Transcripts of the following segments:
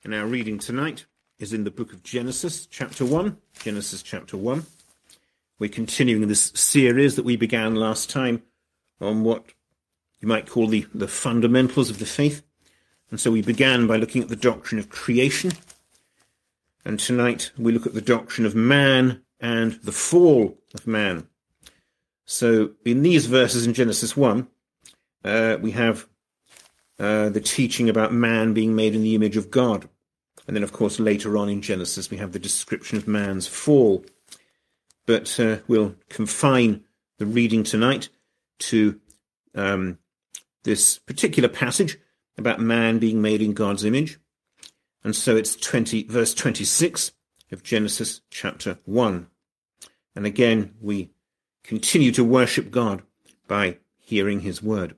And our reading tonight is in the book of Genesis, chapter 1. Genesis chapter 1. We're continuing this series that we began last time on what you might call the fundamentals of the faith. And so we began by looking at the doctrine of creation. And tonight we look at the doctrine of man and the fall of man. So in these verses in Genesis 1, we have the teaching about man being made in the image of God. And then, of course, later on in Genesis, we have the description of man's fall. But we'll confine the reading tonight to this particular passage about man being made in God's image. And so it's verse 26 of Genesis chapter 1. And again, we continue to worship God by hearing his word.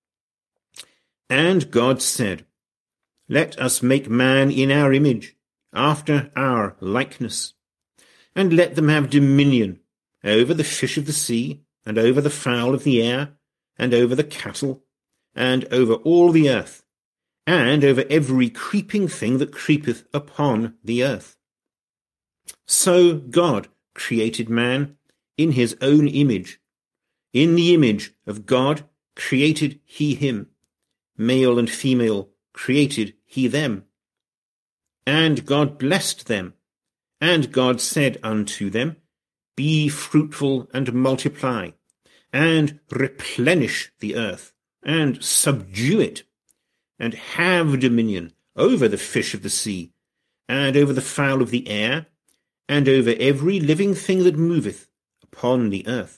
And God said, "Let us make man in our image, after our likeness, and let them have dominion over the fish of the sea, and over the fowl of the air, and over the cattle, and over all the earth, and over every creeping thing that creepeth upon the earth." So God created man in his own image. In the image of God created he him. Male and female created he them. And God blessed them. And God said unto them, "Be fruitful and multiply, and replenish the earth, and subdue it, and have dominion over the fish of the sea, and over the fowl of the air, and over every living thing that moveth upon the earth."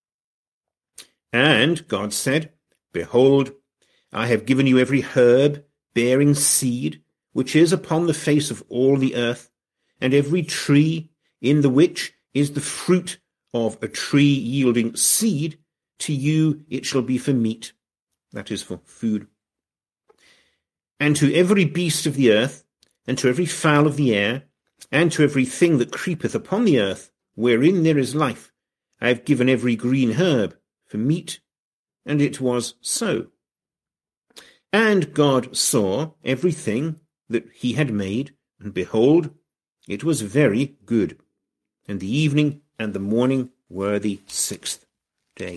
And God said, "Behold, I have given you every herb bearing seed, which is upon the face of all the earth, and every tree in the which is the fruit of a tree yielding seed, to you it shall be for meat," that is, for food. "And to every beast of the earth, and to every fowl of the air, and to every thing that creepeth upon the earth, wherein there is life, I have given every green herb for meat." And it was so. And God saw everything that he had made, and behold, it was very good. And the evening and the morning were the sixth day.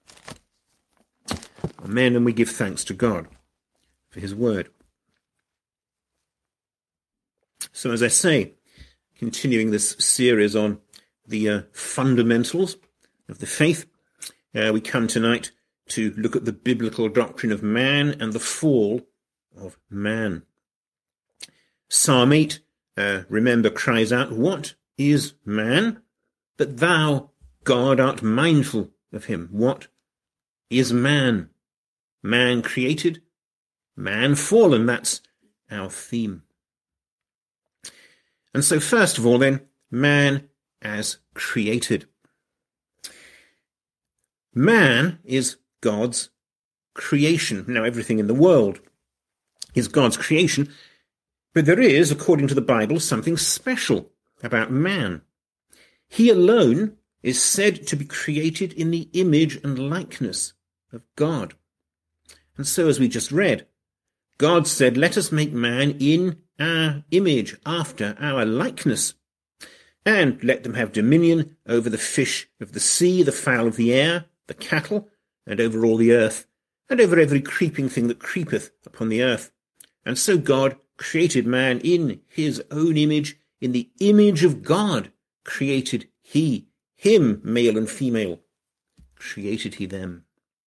Amen, and we give thanks to God for his word. So as I say, continuing this series on the fundamentals of the faith, we come tonight to look at the biblical doctrine of man and the fall of man. Psalm 8, remember, cries out, "What is man, that thou, God, art mindful of him?" What is man? Man created, man fallen. That's our theme. And so first of all then, man as created. Man is God's creation. Now, everything in the world is God's creation, but there is, according to the Bible, something special about man. He alone is said to be created in the image and likeness of God. And so, as we just read, God said, "Let us make man in our image, after our likeness, and let them have dominion over the fish of the sea, the fowl of the air, the cattle, and over all the earth, and over every creeping thing that creepeth upon the earth." And so God created man in his own image. In the image of God created he, him, male and female, created he them.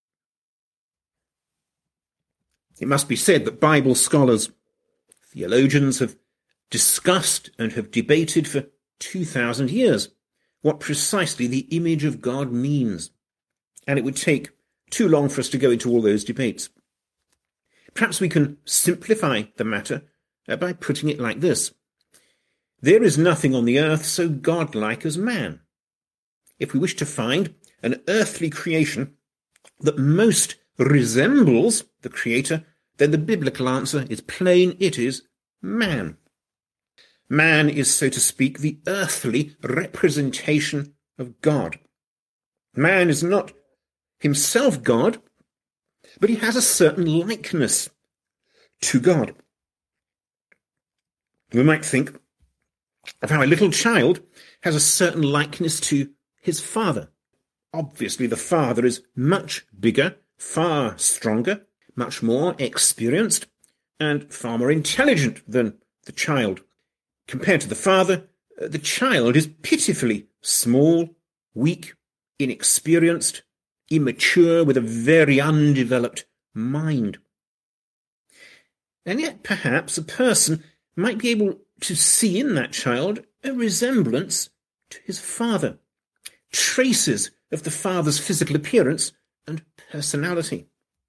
It must be said that Bible scholars, theologians, have discussed and have debated for 2,000 years what precisely the image of God means. And it would take too long for us to go into all those debates. Perhaps we can simplify the matter by putting it like this. There is nothing on the earth so godlike as man. If we wish to find an earthly creation that most resembles the Creator, then the biblical answer is plain. It is man. Man is, so to speak, the earthly representation of God. Man is not himself God, but he has a certain likeness to God. We might think of how a little child has a certain likeness to his father. Obviously, the father is much bigger, far stronger, much more experienced, and far more intelligent than the child. Compared to the father, the child is pitifully small, weak, inexperienced, immature, with a very undeveloped mind. And yet, perhaps, a person might be able to see in that child a resemblance to his father, traces of the father's physical appearance and personality.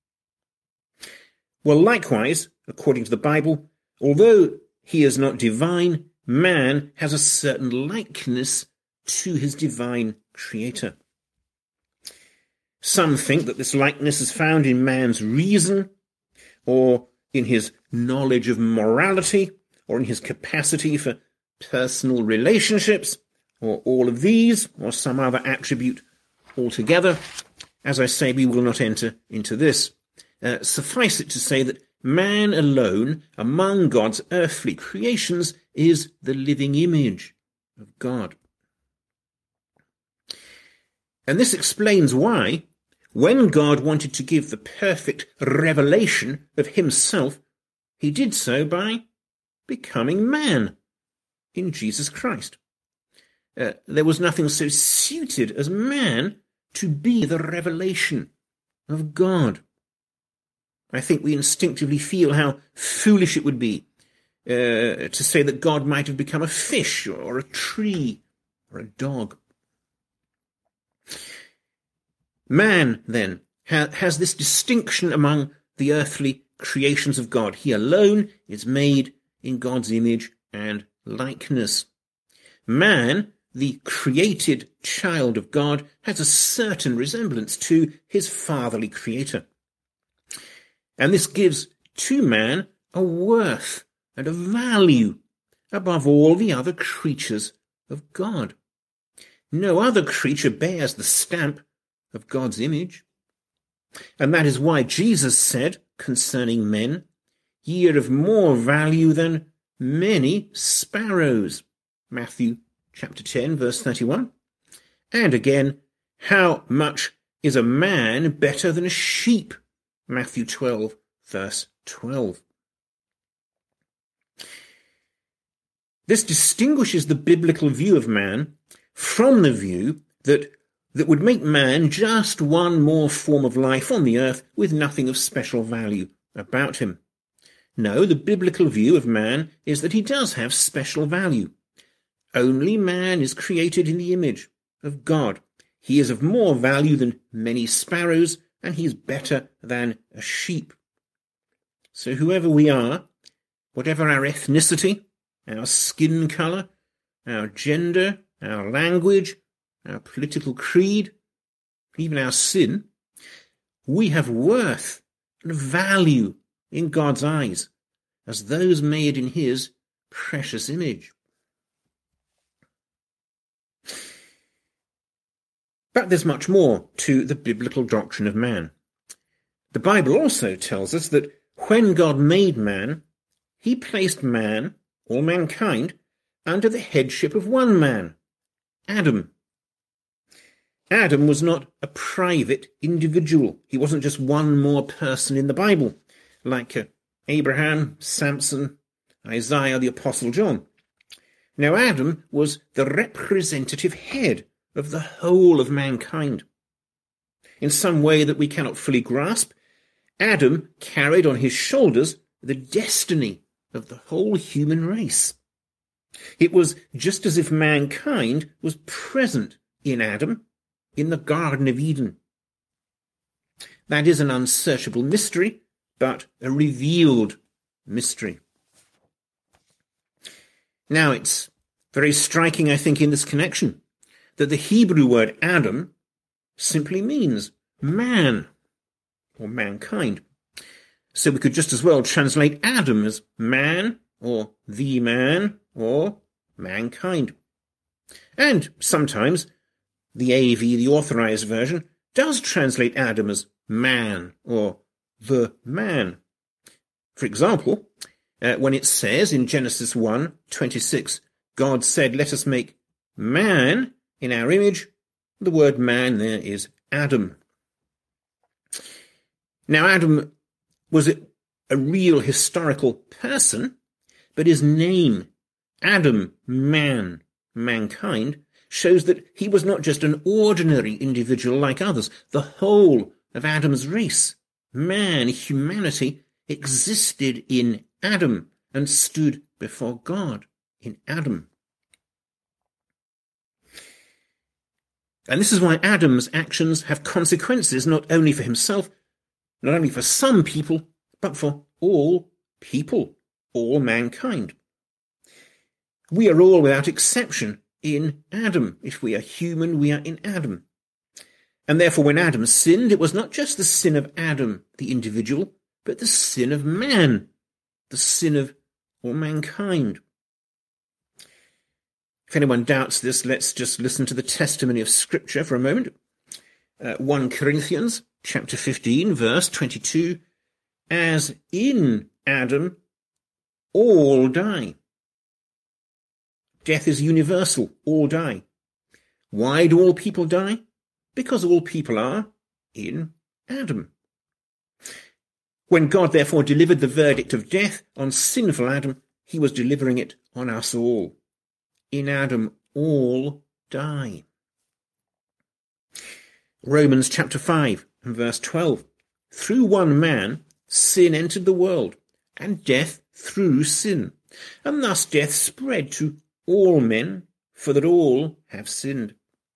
Well, likewise, according to the Bible, although he is not divine, man has a certain likeness to his divine creator. Some think that this likeness is found in man's reason, or in his knowledge of morality, or in his capacity for personal relationships, or all of these, or some other attribute altogether. As I say, we will not enter into this. Suffice it to say that man alone, among God's earthly creations, is the living image of God. And this explains why, when God wanted to give the perfect revelation of himself, he did so by becoming man in Jesus Christ. There was nothing so suited as man to be the revelation of God. I think we instinctively feel how foolish it would be to say that God might have become a fish or a tree or a dog. Man, then, has this distinction among the earthly creations of God. He alone is made in God's image and likeness. Man, the created child of God, has a certain resemblance to his fatherly creator. And this gives to man a worth and a value above all the other creatures of God. No other creature bears the stamp of God's image. And that is why Jesus said concerning men, "Ye are of more value than many sparrows." Matthew chapter 10, verse 31. And again, "How much is a man better than a sheep?" Matthew 12, verse 12. This distinguishes the biblical view of man from the view that would make man just one more form of life on the earth with nothing of special value about him. No, the biblical view of man is that he does have special value. Only man is created in the image of God. He is of more value than many sparrows, and he is better than a sheep. So whoever we are, whatever our ethnicity, our skin colour, our gender, our language, our political creed, even our sin, we have worth and value in God's eyes as those made in his precious image. But there's much more to the biblical doctrine of man. The Bible also tells us that when God made man, he placed man, or mankind, under the headship of one man, Adam. Adam was not a private individual. He wasn't just one more person in the Bible, like Abraham, Samson, Isaiah, the Apostle John. Now, Adam was the representative head of the whole of mankind. In some way that we cannot fully grasp, Adam carried on his shoulders the destiny of the whole human race. It was just as if mankind was present in Adam in the Garden of Eden. That is an unsearchable mystery, but a revealed mystery. Now, it's very striking, I think, in this connection, that the Hebrew word Adam simply means man, or mankind. So we could just as well translate Adam as man, or the man, or mankind. And sometimes the AV, the authorized version, does translate Adam as man, or the man. For example, when it says in Genesis 1:26, God said, "Let us make man in our image." The word man there is Adam. Now, Adam was a real historical person, but his name, Adam, man, mankind, shows that he was not just an ordinary individual like others. The whole of Adam's race, man, humanity, existed in Adam and stood before God in Adam. And this is why Adam's actions have consequences not only for himself, not only for some people, but for all people, all mankind. We are all, without exception, in Adam. If we are human, we are in Adam. And therefore, when Adam sinned, it was not just the sin of Adam, the individual, but the sin of man, the sin of all mankind. If anyone doubts this, let's just listen to the testimony of Scripture for a moment. 1 Corinthians chapter 15, verse 22, "As in Adam all die." Death is universal, all die. Why do all people die? Because all people are in Adam. When God therefore delivered the verdict of death on sinful Adam, he was delivering it on us all. In Adam, all die. Romans chapter 5 and verse 12. "Through one man, sin entered the world, and death through sin. And thus death spread to all men, for that all have sinned."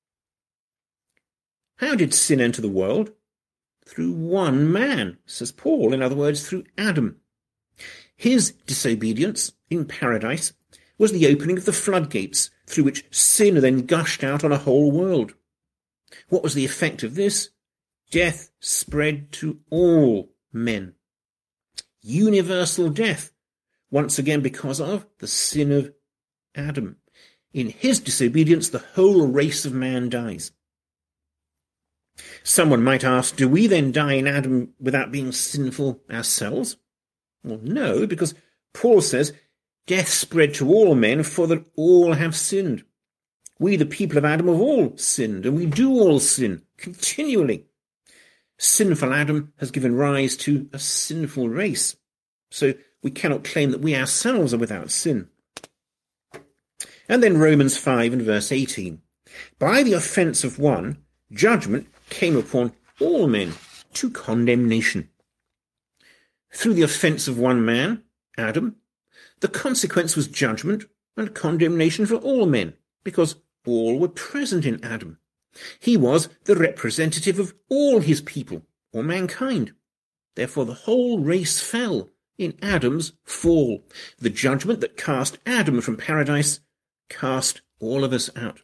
How did sin enter the world? Through one man, says Paul, in other words, through Adam. His disobedience in paradise was the opening of the floodgates through which sin then gushed out on a whole world. What was the effect of this? Death spread to all men. Universal death, once again because of the sin of Adam. In his disobedience, the whole race of man dies. Someone might ask, do we then die in Adam without being sinful ourselves? Well, no, because Paul says, death spread to all men, for that all have sinned. We, the people of Adam, have all sinned, and we do all sin continually. Sinful Adam has given rise to a sinful race, so we cannot claim that we ourselves are without sin. And then Romans 5 and verse 18. "By the offence of one, judgment came upon all men to condemnation." Through the offence of one man, Adam, the consequence was judgment and condemnation for all men, because all were present in Adam. He was the representative of all his people, or mankind. Therefore the whole race fell in Adam's fall. The judgment that cast Adam from paradise cast all of us out.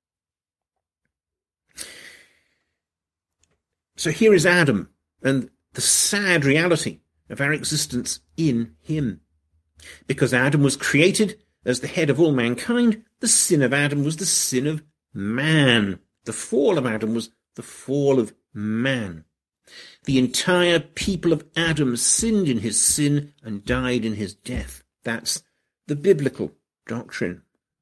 So here is Adam and the sad reality of our existence in him. Because Adam was created as the head of all mankind, the sin of Adam was the sin of man. The fall of Adam was the fall of man. The entire people of Adam sinned in his sin and died in his death. That's the biblical doctrine.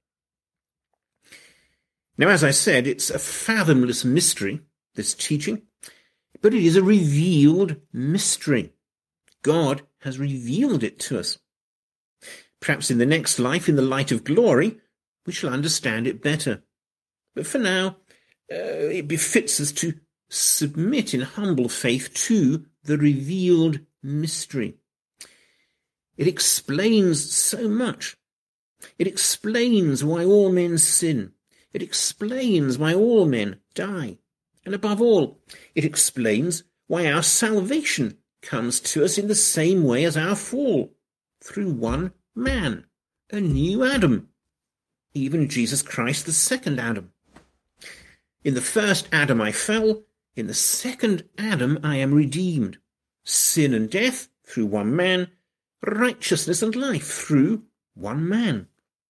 Now, as I said, it's a fathomless mystery, this teaching, but it is a revealed mystery. God has revealed it to us. Perhaps in the next life, in the light of glory, we shall understand it better. But for now, it befits us to submit in humble faith to the revealed mystery. It explains so much. It explains why all men sin. It explains why all men die. And above all, it explains why our salvation comes to us in the same way as our fall, through one man, a new Adam, even Jesus Christ, the second Adam. In the first Adam I fell, in the second Adam I am redeemed. Sin and death through one man, righteousness and life through one man.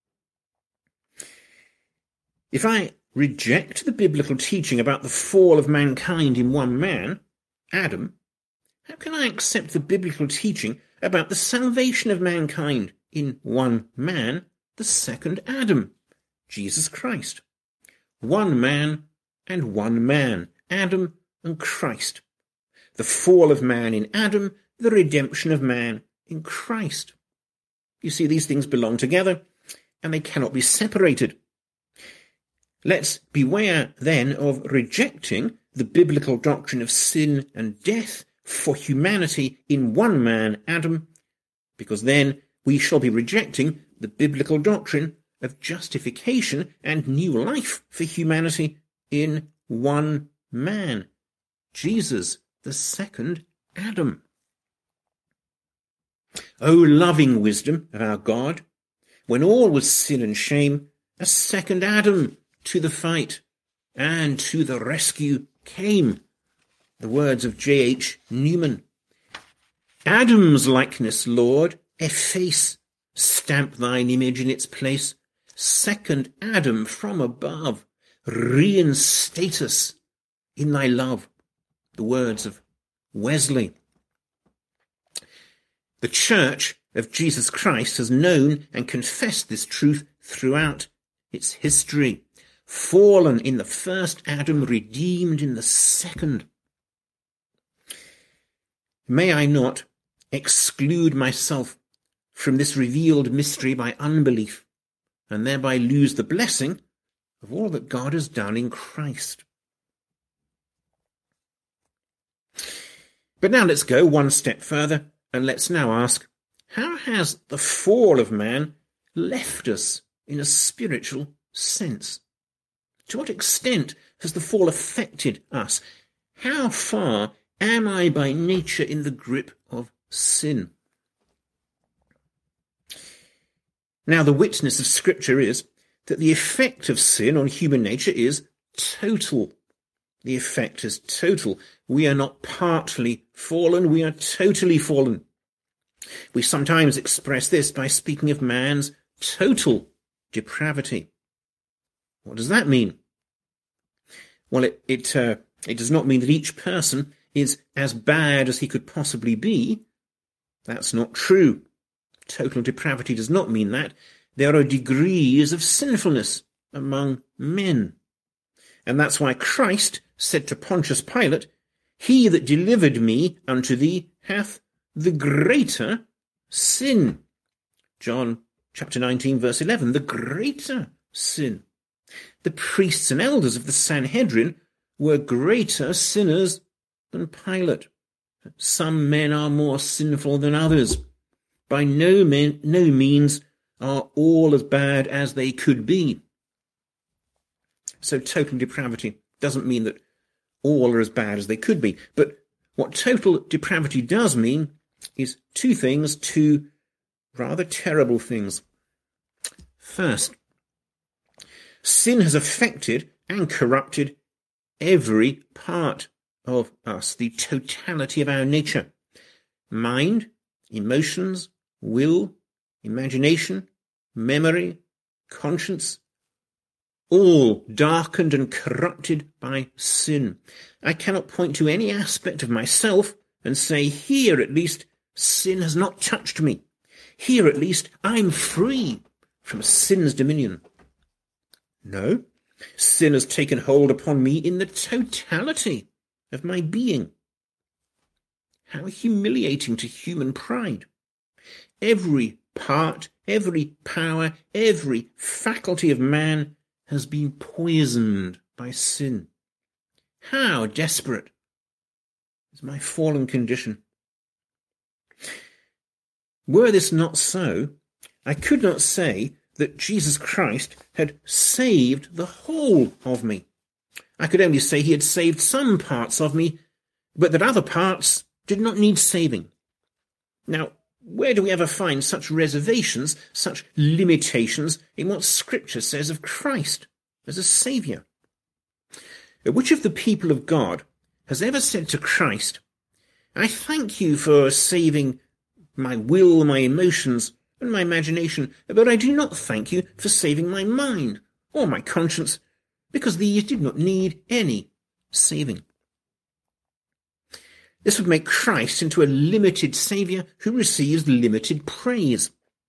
If I reject the biblical teaching about the fall of mankind in one man, Adam, How can I accept the biblical teaching about the salvation of mankind in one man, the second Adam, Jesus Christ? One man and one man, Adam and Christ. The fall of man in Adam, the redemption of man in Christ. You see, these things belong together, and they cannot be separated. Let's beware then of rejecting the biblical doctrine of sin and death for humanity in one man, Adam, because then we shall be rejecting the biblical doctrine of justification and new life for humanity in one man, Jesus, the second Adam. O loving wisdom of our God, when all was sin and shame, a second Adam to the fight and to the rescue came. The words of J.H. Newman. Adam's likeness, Lord, efface, stamp thine image in its place. Second Adam from above, reinstate us in thy love. The words of Wesley. The Church of Jesus Christ has known and confessed this truth throughout its history. Fallen in the first Adam, redeemed in the second. May I not exclude myself from this revealed mystery by unbelief, and thereby lose the blessing of all that God has done in Christ. But now let's go one step further, and let's now ask, how has the fall of man left us in a spiritual sense? To what extent has the fall affected us? How far am I by nature in the grip of sin? Now, the witness of Scripture is that the effect of sin on human nature is total. The effect is total. We are not partly fallen, we are totally fallen. We sometimes express this by speaking of man's total depravity. What does that mean? Well, it does not mean that each person is as bad as he could possibly be. That's not true. Total depravity does not mean that. There are degrees of sinfulness among men. And that's why Christ said to Pontius Pilate, He that delivered me unto thee hath the greater sin. John chapter 19, verse 11, the greater sin. The priests and elders of the Sanhedrin were greater sinners than Pilate. Some men are more sinful than others. By no means are all as bad as they could be. So total depravity doesn't mean that all are as bad as they could be. But what total depravity does mean is two things, two rather terrible things. First, sin has affected and corrupted every part of us, the totality of our nature. Mind, emotions, will, imagination, memory, conscience, all darkened and corrupted by sin. I cannot point to any aspect of myself and say, here at least sin has not touched me. Here at least I'm free from sin's dominion. No, sin has taken hold upon me in the totality of my being. How humiliating to human pride. Every part, every power, every faculty of man has been poisoned by sin. How desperate is my fallen condition. Were this not so, I could not say that Jesus Christ had saved the whole of me. I could only say he had saved some parts of me, but that other parts did not need saving. Now, where do we ever find such reservations, such limitations in what Scripture says of Christ as a Saviour? Which of the people of God has ever said to Christ, I thank you for saving my will, my emotions, and my imagination, but I do not thank you for saving my mind or my conscience, because these did not need any saving. This would make Christ into a limited Saviour who receives limited praise.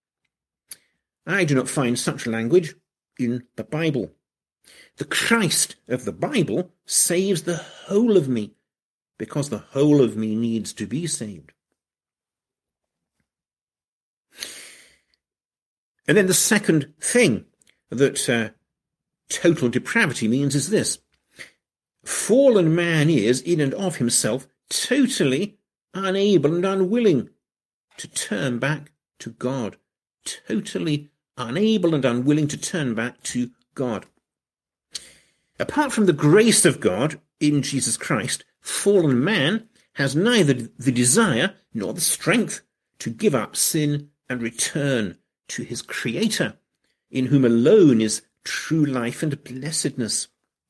I do not find such language in the Bible. The Christ of the Bible saves the whole of me, because the whole of me needs to be saved. And then the second thing that total depravity means is this. Fallen man is, in and of himself, totally unable and unwilling to turn back to God. Totally unable and unwilling to turn back to God. Apart from the grace of God in Jesus Christ, fallen man has neither the desire nor the strength to give up sin and return to his Creator, in whom alone is true life and blessedness.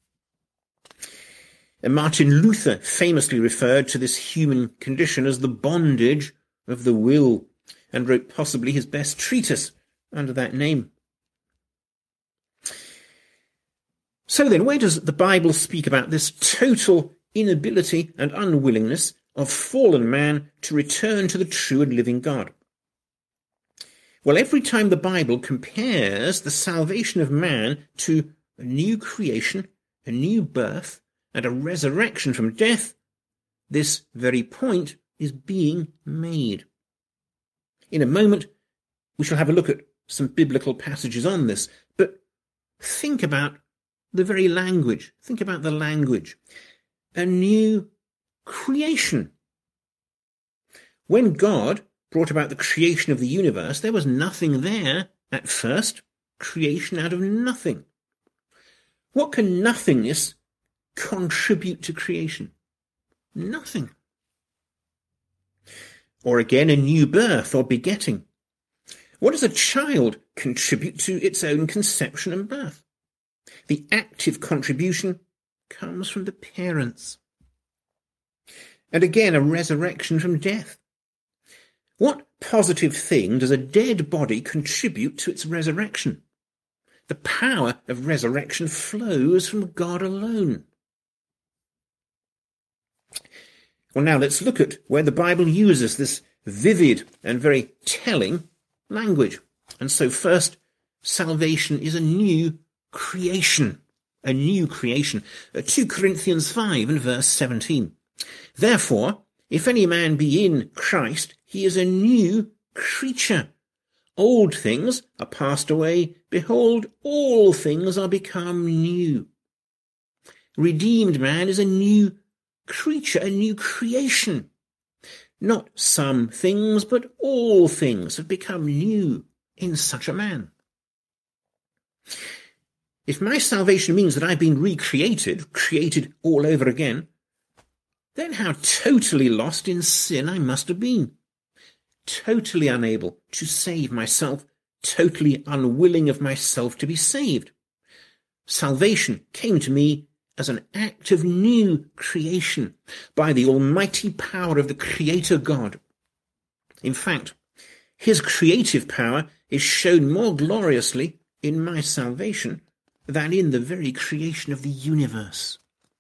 And Martin Luther famously referred to this human condition as the bondage of the will, and wrote possibly his best treatise under that name. So then, where does the Bible speak about this total inability and unwillingness of fallen man to return to the true and living God? Well, every time the Bible compares the salvation of man to a new creation, a new birth, and a resurrection from death, this very point is being made. In a moment, we shall have a look at some biblical passages on this, but think about the very language. Think about the language. A new creation. When God brought about the creation of the universe, there was nothing there at first. Creation out of nothing. What can nothingness contribute to creation? Nothing. Or again, a new birth or begetting. What does a child contribute to its own conception and birth? The active contribution comes from the parents. And again, a resurrection from death. What positive thing does a dead body contribute to its resurrection? The power of resurrection flows from God alone. Well, now let's look at where the Bible uses this vivid and very telling language. And so first, salvation is a new creation. A new creation. 2 Corinthians 5 and verse 17. Therefore, if any man be in Christ, he is a new creature. Old things are passed away. Behold, all things are become new. Redeemed man is a new creature, a new creation. Not some things, but all things have become new in such a man. If my salvation means that I've been recreated, created all over again, then how totally lost in sin I must have been. Totally unable to save myself, totally unwilling of myself to be saved. Salvation came to me as an act of new creation by the almighty power of the Creator God. In fact, his creative power is shown more gloriously in my salvation than in the very creation of the universe.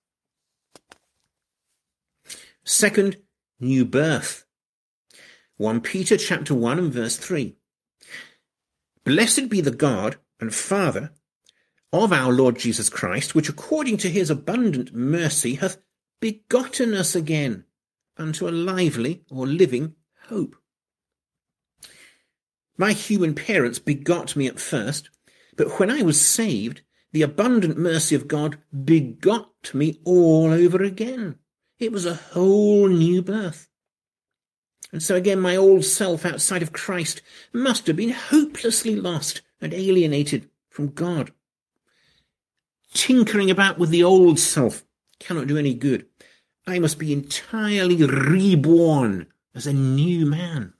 Second, new birth. 1 Peter chapter 1 and verse 3. Blessed be the God and Father of our Lord Jesus Christ, which according to his abundant mercy hath begotten us again unto a lively or living hope. My human parents begot me at first, but when I was saved, the abundant mercy of God begot me all over again. It was a whole new birth. And so again, my old self outside of Christ must have been hopelessly lost and alienated from God. Tinkering about with the old self cannot do any good. I must be entirely reborn as a new man.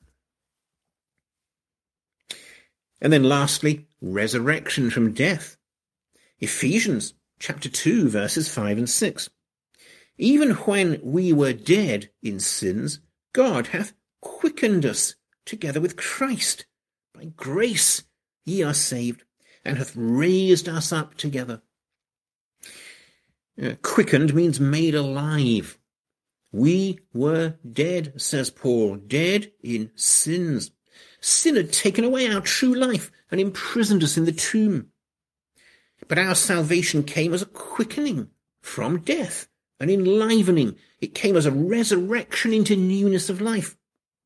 And then lastly, resurrection from death. Ephesians chapter 2, verses 5 and 6. Even when we were dead in sins, God hath quickened us together with Christ. By grace ye are saved, and hath raised us up together. Quickened means made alive. We were dead, says Paul, dead in sins. Sin had taken away our true life and imprisoned us in the tomb. But our salvation came as a quickening from death, an enlivening. It came as a resurrection into newness of life.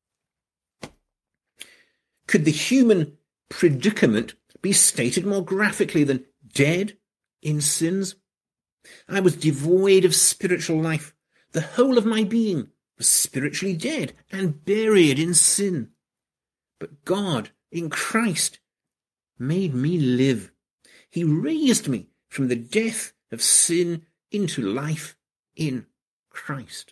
Could the human predicament be stated more graphically than dead in sins? I was devoid of spiritual life. The whole of my being was spiritually dead and buried in sin. But God, in Christ, made me live. He raised me from the death of sin into life in Christ.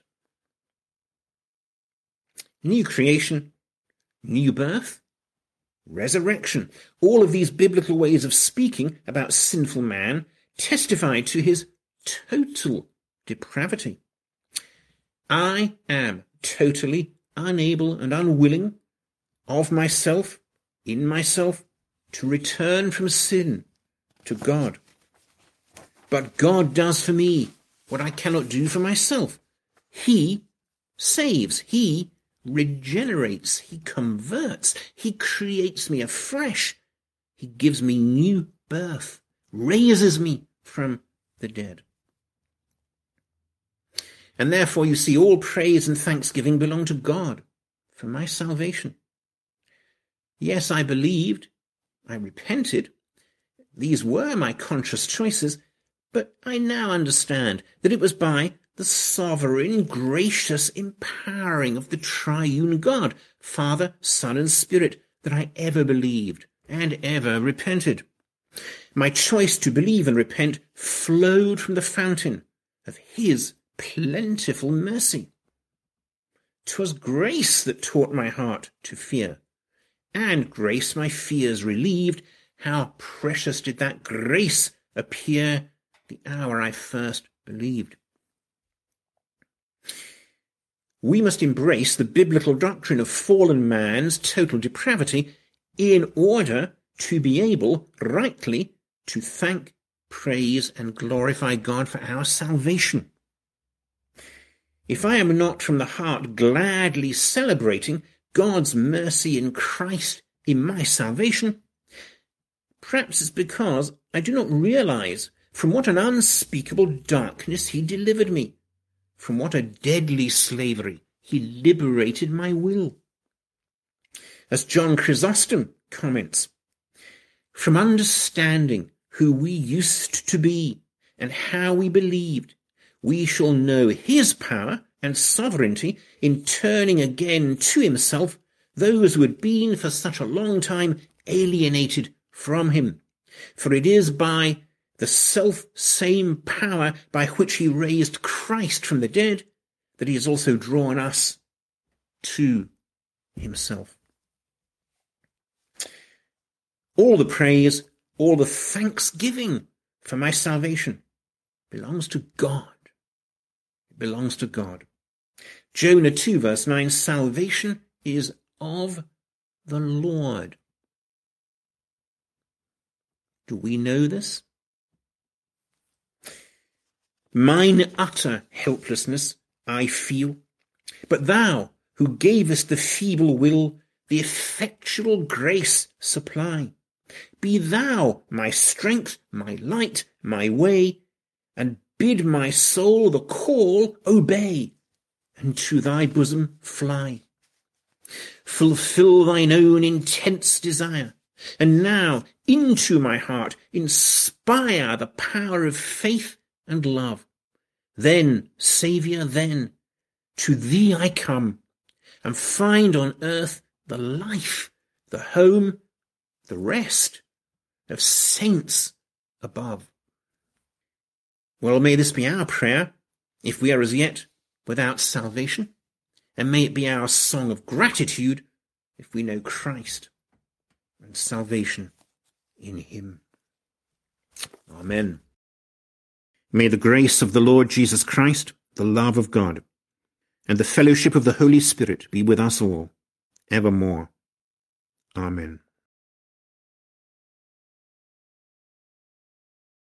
New creation, new birth, resurrection. All of these biblical ways of speaking about sinful man testify to his total depravity. I am totally unable and unwilling of myself, in myself, to return from sin to God. But God does for me what I cannot do for myself. He saves, he regenerates, he converts, he creates me afresh. He gives me new birth, raises me from the dead. And therefore you see all praise and thanksgiving belong to God for my salvation. Yes, I believed, I repented. These were my conscious choices, but I now understand that it was by the sovereign, gracious empowering of the triune God, Father, Son, and Spirit, that I ever believed and ever repented. My choice to believe and repent flowed from the fountain of his plentiful mercy. 'Twas grace that taught my heart to fear, and grace my fears relieved. How precious did that grace appear the hour I first believed. We must embrace the biblical doctrine of fallen man's total depravity in order to be able rightly to thank, praise, and glorify God for our salvation. If I am not from the heart gladly celebrating God's mercy in Christ in my salvation, perhaps it's because I do not realize from what an unspeakable darkness he delivered me, from what a deadly slavery he liberated my will. As John Chrysostom comments, from understanding who we used to be and how we believed, we shall know his power and sovereignty in turning again to himself those who had been for such a long time alienated from him. For it is by the self-same power by which he raised Christ from the dead that he has also drawn us to himself. All the praise, all the thanksgiving for my salvation belongs to God. It belongs to God. Jonah 2 verse 9, salvation is of the Lord. Do we know this? Mine utter helplessness I feel, but thou, who gavest the feeble will, the effectual grace supply. Be thou my strength, my light, my way, and bid my soul the call obey, and to thy bosom fly. Fulfill thine own intense desire, and now into my heart inspire the power of faith and love. Then, Saviour, then, to thee I come, and find on earth the life, the home, the rest of saints above. Well, may this be our prayer, if we are as yet without salvation, and may it be our song of gratitude if we know Christ and salvation in him. Amen. May the grace of the Lord Jesus Christ, the love of God, and the fellowship of the Holy Spirit be with us all, evermore. Amen.